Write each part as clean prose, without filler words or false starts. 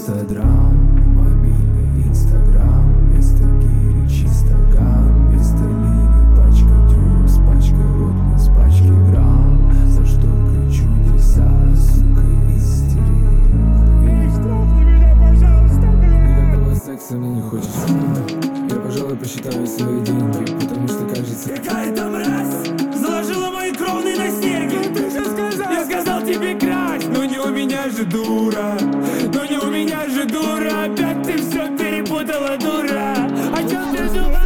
Инстадрам, мобильный Инстаграм, вместо гири чисто ган, вместо лилий пачка дюров с пачкой ротман, с пачки грамм, за шторкой чудеса, сука, истерик. Эй, штрафни меня, пожалуйста, Никакого секса мне не хочется. Я, пожалуй, посчитаю свои деньги, потому что кажется, какая-то мразь заложила мои кровные на серьги. Ты же сказал, я сказал тебе красть. Но не у меня же дура, но не у меня же дура. Опять ты все перепутала, дура. О чем ты думала?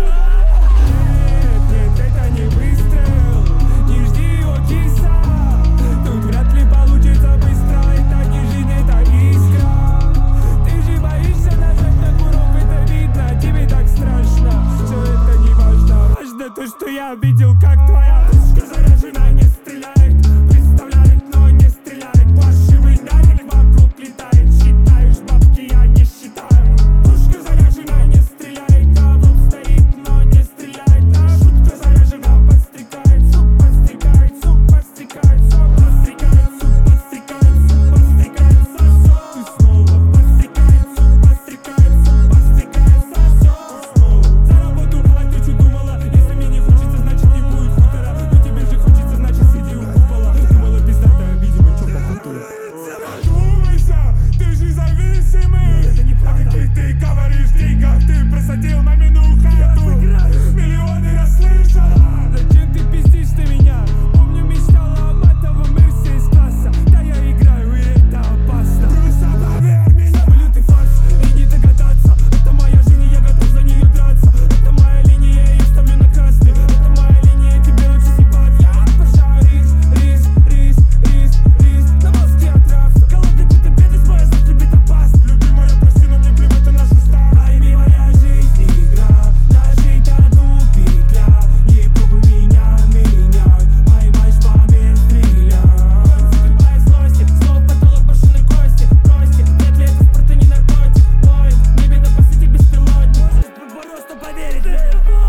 Нет, нет, это не выстрел. Не жди его, киса. Тут вряд ли получится быстро. Это не жизнь, это искра. Ты же боишься нажать на курок, это видно. Тебе так страшно, все это не важно. Важно то, что я видел, как твоя пушка заряжена, не стреляет. Представляет, но не стреляет. Плашивый нарик вокруг летает. Считаешь бабки, я не считаю. Пушка заряжена, не стреляет. А лоб стоит, но не стреляет. А шутка заряжена, подстрекает. Суп подстрекает, суп подстрекает. Суп подстрекает, суп подстрекает. Суп подстрекает, сосок. Ты снова подстрекает, суп подстрекает. Суп подстрекает, сосок. Снова за работу, а ты что думала? Если мне не хочется, значит не будет хутора. Но тебе же хочется, значит сиди у купола. Думала пиздатая, видимо, чё попутала. Задумайся, ты же зависимый. Это не правда. А каких ты говоришь деньгах? Ты просадил мамину хату. Миллионы я слышала. Зачем ты пиздишь на меня? Помню, мечтала о матовом Мерсе из класса. Да я играю, и это опасно. Просто поверь мне. Самолет и фарс, и не догадаться. Это моя жизнь, и я готов за нее драться. Это моя линия, я ее ставлю на красный. Это моя линия, тебе лучше съебать. Я обожаю рис, рис, рис, рис, рис. На мозге отрався. Голодный будто бедность, моя злость любит опасно. Любимая, прости, но мне плевать на нашу старость. Пойми, моя жизнь игра. Нажить одну петля. Не пробуй меня менять. Поймаешь в момент стреляй. Моя злости, снова потолок брошенной кости. Бросьте, нет ли это спорт, не наркотик. Воин, небе на посаде беспилотник. Можешь просто поверить мне.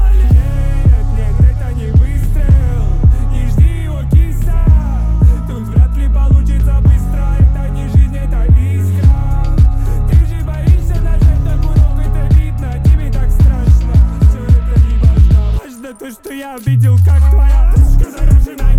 Нет, нет, это не выстрел. Не жди его, киса. Тут вряд ли получится быстро. Это не жизнь, это искра. Ты же боишься нажать на курок, это видно. Тебе так страшно, все это не важно. Важно то, что я видел, как твоя пушка заряжена.